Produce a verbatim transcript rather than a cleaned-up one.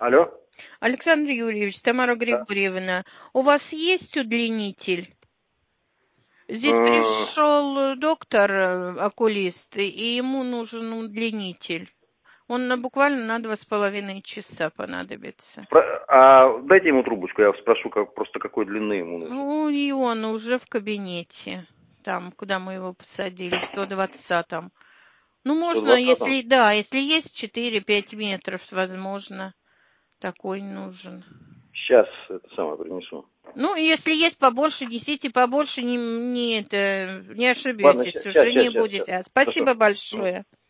Алло. Александр Юрьевич, Тамара Да. Григорьевна, у вас есть удлинитель? Здесь Э, пришел доктор, э, окулист, и ему нужен удлинитель. Он на, буквально на два с половиной часа понадобится. про- А дайте ему трубочку, я спрошу, как, просто какой длины ему нужен. Ну, и он уже в кабинете, там, куда мы его посадили, в сто двадцатом. Ну, можно, сто двадцатом? если, да, если есть четыре-пять метров, возможно, такой нужен. Сейчас это самое принесу. Ну, если есть побольше, несите побольше, не, не, это, не Ладно, ошибетесь, сейчас, уже сейчас, не сейчас, сейчас. будете. Хорошо. Спасибо М, большое.